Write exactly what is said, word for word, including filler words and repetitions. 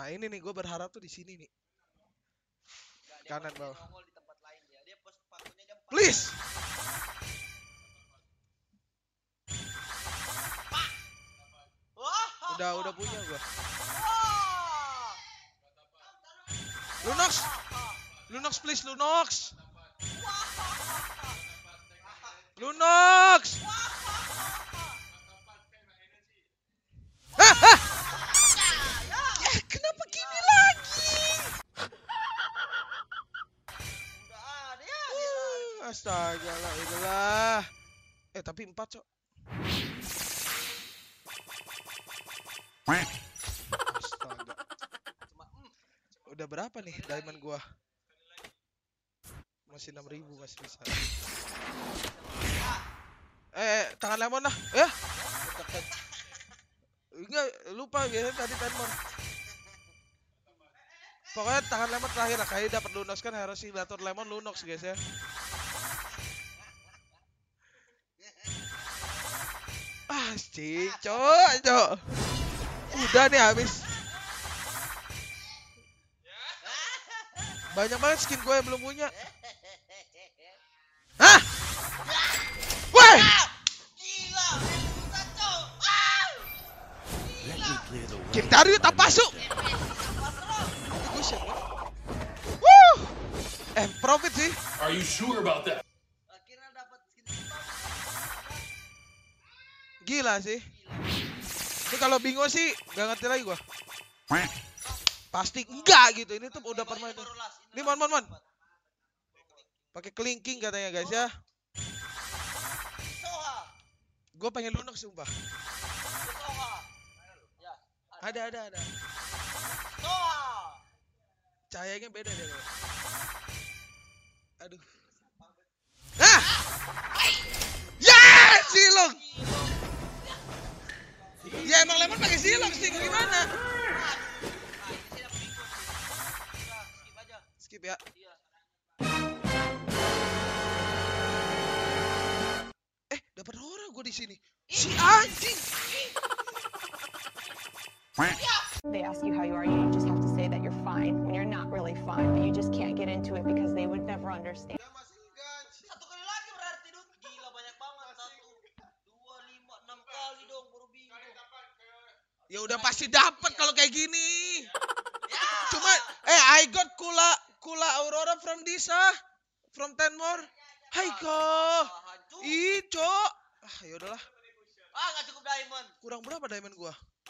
Nah ini nih gue berharap tuh di sini nih. Kanan bawah. Please. Udah udah punya gue. Lunox. Lunox please Lunox. Lunox. Hah, hah. Ya kenapa gini lagi? Uh, astaga lah itulah. Eh tapi empat cok. Astaga. Udah berapa nih diamond gua? Masih enam ribu masih bisa. Eh, tangan lemon lah. Ya. Enggak, lupa ya tadi timer. Pokoknya tangan lemon terakhir lah. Kayaknya dapat lunox kan harus simulator lemon lunox guys ya. Ah, cicok, cok. Udah nih habis. Banyak banget skin gue yang belum punya. Hah? Woi! Gila, Kim Tario tak masuk. Wuh! Eh, profit sih. Are you sure about that? Gila sih. Ini kalau bingo sih gak ngerti lagi gua. Pasti enggak gitu. Ini tuh udah permainan. Ini mon mon mon. Pakai kelingking katanya guys ya. Gua pengen lunox sumpah. Ada ada ada. Cahayanya beda deh. Aduh. Ah! Ya, silong. Ya emang lemon pakai silong sih, gimana? Skip ya. Eh, dapat orang gue di sini. Si anjing. They ask you how you are, you just have to say that you're fine when you're not really fine, but you just can't get into it because they would never understand. Satu kali lagi berarti Dut. Gila banyak banget. Satu, dua, lima, enam kali dong baru bingung. Ya udah pasti dapat kalau kayak gini. Cuma eh I got Kula Kula Aurora from this ah. From ten more. Hai kok. Ih, Cok. Ah, ya udahlah. Ah, enggak cukup diamond. Kurang berapa diamond gua?